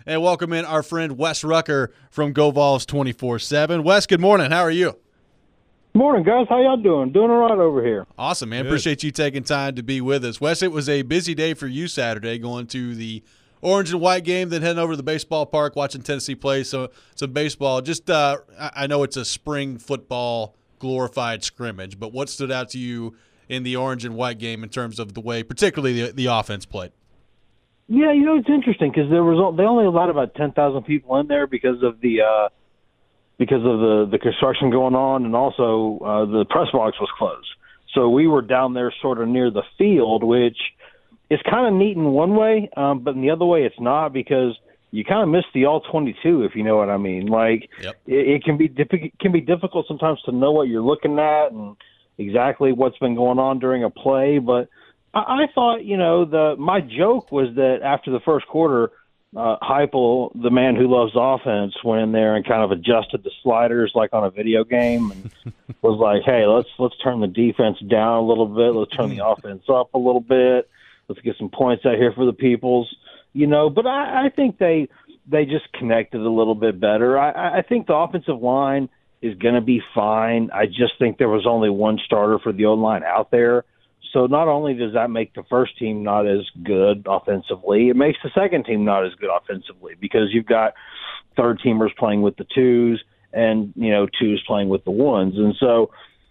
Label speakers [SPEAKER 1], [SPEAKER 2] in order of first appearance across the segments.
[SPEAKER 1] and welcome in our friend Wes Rucker from GoVols 24/7. Wes, good morning. How are you?
[SPEAKER 2] Morning, guys. How y'all doing? Doing all right over here.
[SPEAKER 1] Awesome, man.
[SPEAKER 3] Good.
[SPEAKER 1] Appreciate you taking time to be with us. Wes, it was a busy day for you Saturday, going to the orange and white game, then heading over to the baseball park, watching Tennessee play some baseball. Just I know it's a spring football glorified scrimmage, but what stood out to you in the orange and white game in terms of the way, particularly the offense played?
[SPEAKER 2] Yeah, it's interesting because they only allowed about 10,000 people in there because of the construction going on, and also the press box was closed. So we were down there sort of near the field, which is kind of neat in one way, but in the other way it's not, because you kind of miss the all-22, if you know what I mean. Like,
[SPEAKER 1] Yep.
[SPEAKER 2] it can be difficult sometimes to know what you're looking at and exactly what's been going on during a play. But I thought, my joke was that after the first quarter, Heupel, the man who loves offense, went in there and kind of adjusted the sliders like on a video game and was like, hey, let's turn the defense down a little bit. Let's turn the offense up a little bit. Let's get some points out here for the Peoples. But I think they just connected a little bit better. I think the offensive line is going to be fine. I just think there was only one starter for the O-line out there. So not only does that make the first team not as good offensively, it makes the second team not as good offensively, because you've got third-teamers playing with the twos and, twos playing with the ones. And so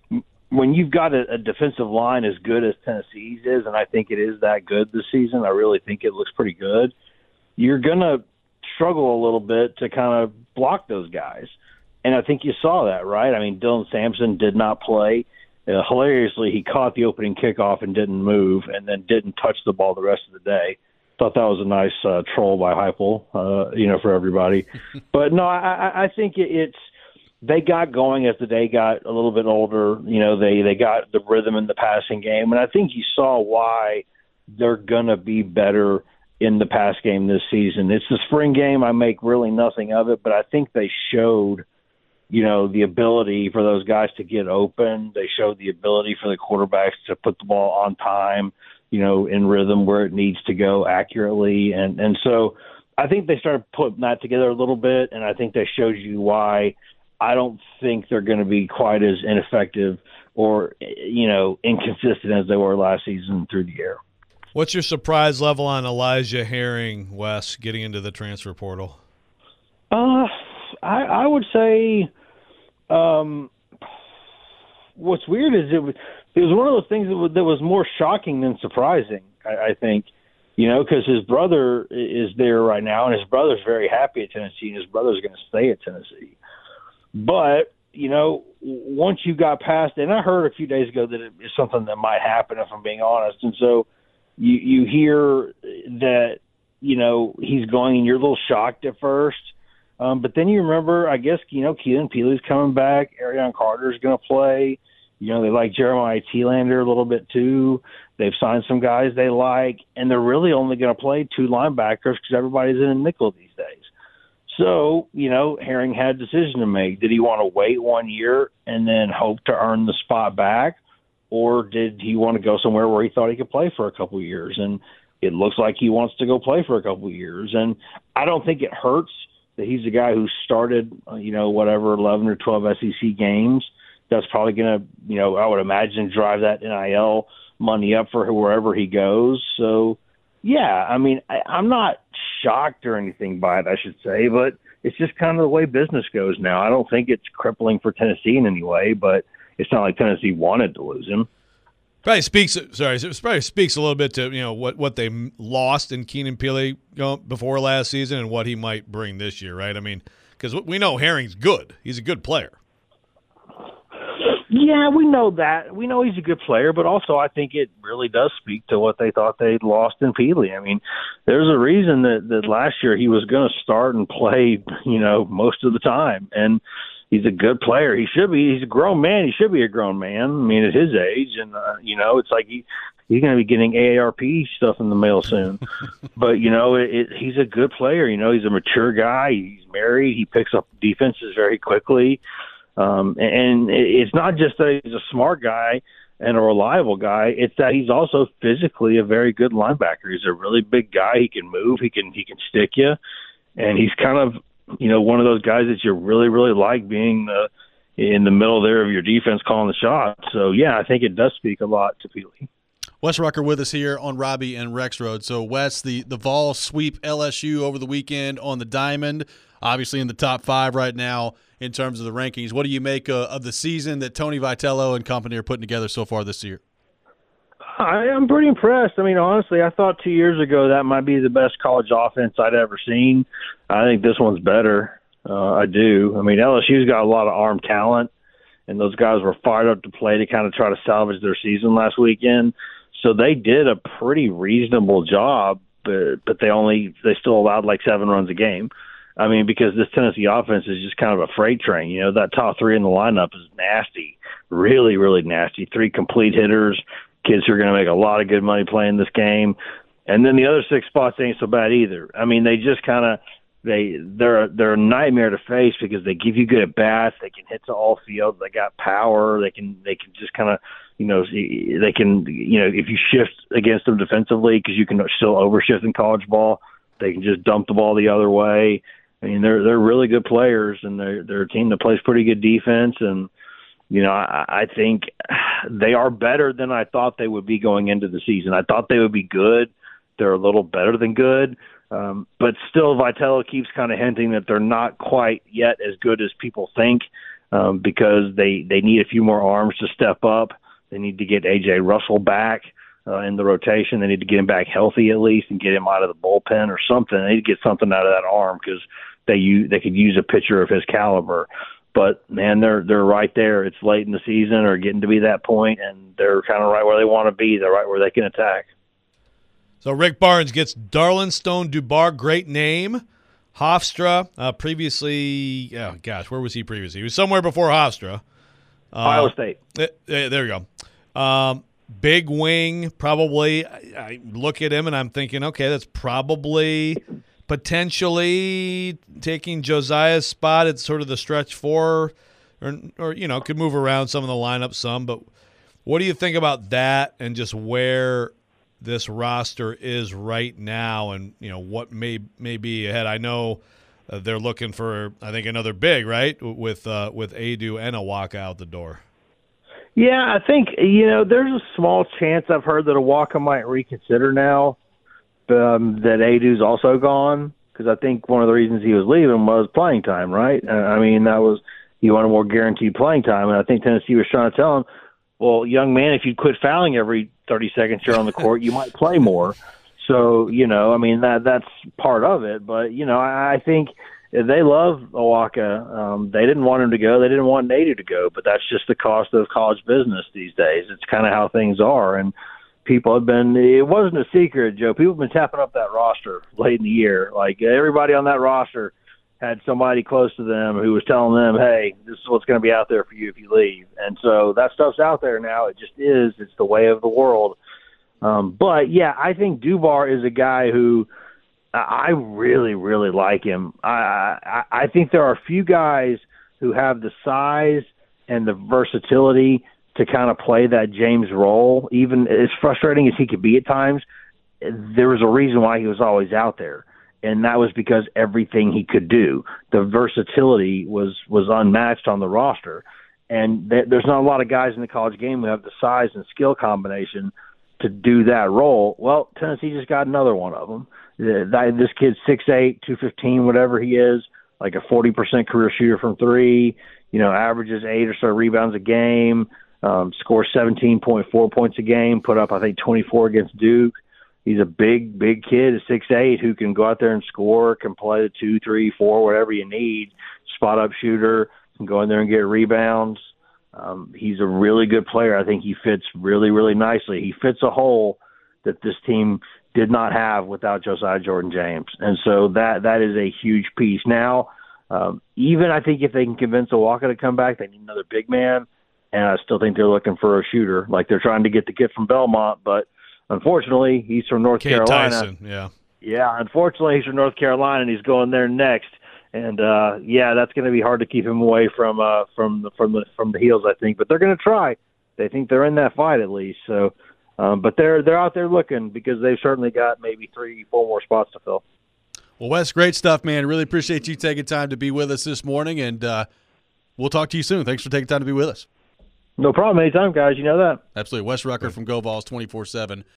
[SPEAKER 2] when you've got a defensive line as good as Tennessee's is, and I think it is that good this season, I really think it looks pretty good, you're going to struggle a little bit to kind of block those guys. And I think you saw that, right? I mean, Dylan Sampson did not play. Hilariously, he caught the opening kickoff and didn't move, and then didn't touch the ball the rest of the day. Thought that was a nice troll by Heupel, for everybody. But no, I think it's they got going as the day got a little bit older. They got the rhythm in the passing game, and I think you saw why they're gonna be better in the pass game this season. It's the spring game. I make really nothing of it, but I think they showed the ability for those guys to get open. They showed the ability for the quarterbacks to put the ball on time, in rhythm where it needs to go accurately. And so I think they started putting that together a little bit, and I think that shows you why I don't think they're going to be quite as ineffective or, inconsistent as they were last season through the air.
[SPEAKER 3] What's your surprise level on Elijah Herring, Wes, getting into the transfer portal?
[SPEAKER 2] I would say what's weird is it was one of those things that was more shocking than surprising, I think, because his brother is there right now, and his brother's very happy at Tennessee, and his brother's going to stay at Tennessee. But, once you got past, and I heard a few days ago that it is something that might happen, if I'm being honest, and so you hear that, he's going, and you're a little shocked at first. But then you remember, I guess, Keelan Peely's coming back. Arion Carter's going to play. They like Jeremiah Thielander a little bit too. They've signed some guys they like, and they're really only going to play two linebackers because everybody's in a nickel these days. So, Herring had a decision to make. Did he want to wait 1 year and then hope to earn the spot back, or did he want to go somewhere where he thought he could play for a couple of years? And it looks like he wants to go play for a couple of years. And I don't think it hurts that he's a guy who started, 11 or 12 SEC games. That's probably going to, I would imagine, drive that NIL money up for wherever he goes. So, yeah, I mean, I'm not shocked or anything by it, I should say, but it's just kind of the way business goes now. I don't think it's crippling for Tennessee in any way, but it's not like Tennessee wanted to lose him.
[SPEAKER 3] Probably speaks a little bit to what they lost in Keenan Peely before last season and what he might bring this year, right? I mean, because we know Herring's good; he's a good player.
[SPEAKER 2] Yeah, we know that. We know he's a good player, but also I think it really does speak to what they thought they'd lost in Peely. I mean, there's a reason that last year he was going to start and play, most of the time, and he's a good player. He should be. He's a grown man. He should be a grown man. I mean, at his age, and it's like he's going to be getting AARP stuff in the mail soon. But he's a good player. He's a mature guy. He's married. He picks up defenses very quickly. And it's not just that he's a smart guy and a reliable guy. It's that he's also physically a very good linebacker. He's a really big guy. He can move. He can stick you. and he's kind of, one of those guys that you really, really like being in the middle there of your defense calling the shots. So, yeah, I think it does speak a lot to Peely.
[SPEAKER 1] Wes Rucker with us here on Robbie and Rex Road. So, Wes, the Vols sweep LSU over the weekend on the Diamond, obviously in the top 5 right now in terms of the rankings. What do you make of the season that Tony Vitello and company are putting together so far this year?
[SPEAKER 2] I'm pretty impressed. I mean, honestly, I thought 2 years ago that might be the best college offense I'd ever seen. I think this one's better. I do. I mean, LSU's got a lot of arm talent, and those guys were fired up to play to kind of try to salvage their season last weekend. So they did a pretty reasonable job, but they still allowed like 7 runs a game. I mean, because this Tennessee offense is just kind of a freight train. That top 3 in the lineup is nasty, really, really nasty. 3 complete hitters, kids who are going to make a lot of good money playing this game. And then the other 6 spots ain't so bad either. I mean, they just kind of they're a nightmare to face because they give you good at bats. They can hit to all field. They got power. They can just kind of they can if you shift against them defensively, because you can still overshift in college ball, they can just dump the ball the other way. I mean, they're really good players, and they're a team that plays pretty good defense. And I think they are better than I thought they would be going into the season. I thought they would be good. They're a little better than good. But still, Vitello keeps kind of hinting that they're not quite yet as good as people think, because they need a few more arms to step up. They need to get A.J. Russell back in the rotation. They need to get him back healthy at least and get him out of the bullpen or something. They need to get something out of that arm because they could use a pitcher of his caliber. But, man, they're right there. It's late in the season or getting to be that point, and they're kind of right where they want to be. They're right where they can attack.
[SPEAKER 3] So Rick Barnes gets Darlington Dubar, great name. Hofstra, previously, where was he previously? He was somewhere before Hofstra.
[SPEAKER 2] Iowa State.
[SPEAKER 3] There you go. Big wing, probably. I look at him and I'm thinking, okay, that's probably potentially taking Josiah's spot at sort of the stretch 4, or could move around some of the lineup some. But what do you think about that and just where this roster is right now, and what may be ahead? I know they're looking for, I think, another big, right, with Adu and Awaka out the door.
[SPEAKER 2] Yeah, I think there's a small chance I've heard that Awaka might reconsider now that Adu's also gone, because I think one of the reasons he was leaving was playing time, right? I mean, that was, he wanted more guaranteed playing time, and I think Tennessee was trying to tell him, well, young man, if you quit fouling every 30 seconds you're on the court, you might play more. So, I mean, that's part of it. But, I think they love Awaka. They didn't want him to go. They didn't want Nadu to go. But that's just the cost of college business these days. It's kind of how things are. And people have been – it wasn't a secret, Joe. People have been tapping up that roster late in the year. Like, everybody on that roster had somebody close to them who was telling them, hey, this is what's going to be out there for you if you leave. And so that stuff's out there now. It just is. It's the way of the world. But, yeah, I think Dubar is a guy who I really, really like him. I think there are a few guys who have the size and the versatility to kind of play that James role. Even as frustrating as he could be at times, there was a reason why he was always out there. And that was because everything he could do. The versatility was unmatched on the roster. And there's not a lot of guys in the college game who have the size and skill combination to do that role. Well, Tennessee just got another one of them. This kid's 6'8", 215, whatever he is, like a 40% career shooter from 3, averages 8 or so rebounds a game, scores 17.4 points a game, put up, I think, 24 against Duke. He's a big, big kid at 6'8", who can go out there and score, can play the 2, 3, 4, whatever you need, spot-up shooter, can go in there and get rebounds. He's a really good player. I think he fits really, really nicely. He fits a hole that this team did not have without Josiah Jordan-James. And so that is a huge piece. Now, even I think if they can convince Awaka to come back, they need another big man, and I still think they're looking for a shooter. Like they're trying to get the kid from Belmont, but unfortunately, he's from North Carolina.
[SPEAKER 3] Tyson, yeah.
[SPEAKER 2] Yeah, unfortunately, he's from North Carolina, and he's going there next. And that's going to be hard to keep him away from the heels, I think. But they're going to try. They think they're in that fight at least. So, but they're out there looking because they've certainly got maybe 3-4 more spots to fill.
[SPEAKER 1] Well, Wes, great stuff, man. Really appreciate you taking time to be with us this morning, and we'll talk to you soon. Thanks for taking time to be with us.
[SPEAKER 2] No problem. Anytime, guys. You know that.
[SPEAKER 1] Absolutely. Wes Rucker from GoVols 24/7.